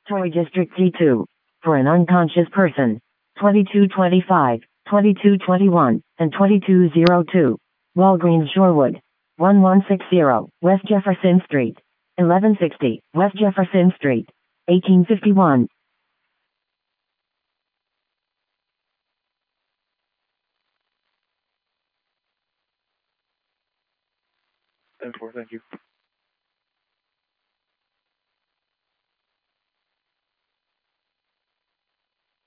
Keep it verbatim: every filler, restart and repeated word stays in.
Troy District T two. For an unconscious person. twenty-two twenty-five, twenty-two twenty-one, and twenty-two oh two. Walgreens Shorewood. eleven sixty West Jefferson Street. eleven sixty West Jefferson Street. eighteen fifty-one. ten four, thank you.